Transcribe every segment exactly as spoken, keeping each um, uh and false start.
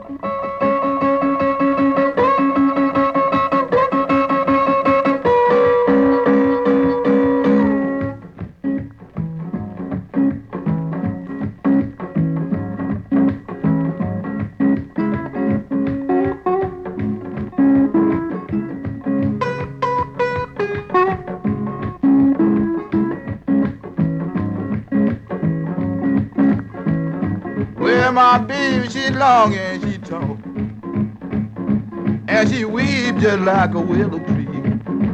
My baby, she long and she tall, and she weaves just like a willow tree.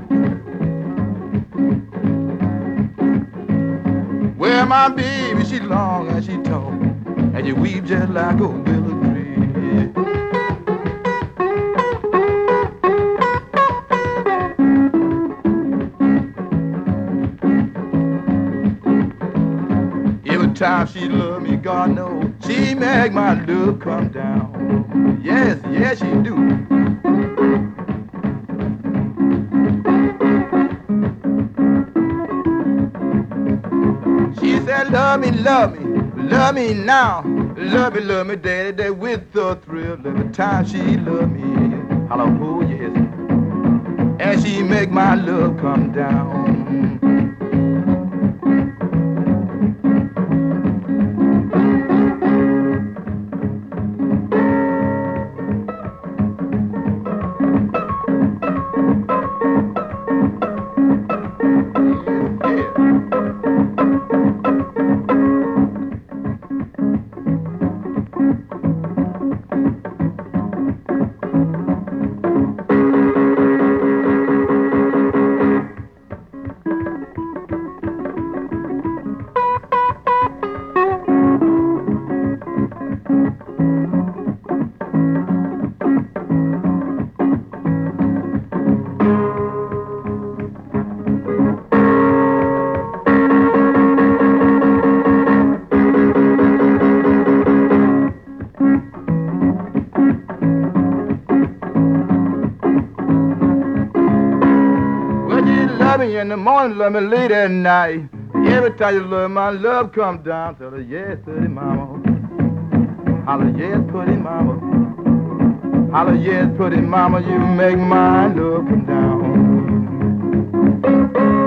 Well, my baby, she long and she tall, and she weaves just like a willow tree. Every time she love me, God knows, she make my love come down. Yes, yes, she do. She said, love me, love me, love me now. Love me, love me, daddy, daddy, with the thrill. Every time she love me, hello, oh yes. And she make my love come down. In the morning, love me late at night. Every time you love my love come down. Tell her, yes, pretty mama. Holla, yes, pretty mama. Holla, yes, pretty mama. You make my love come down.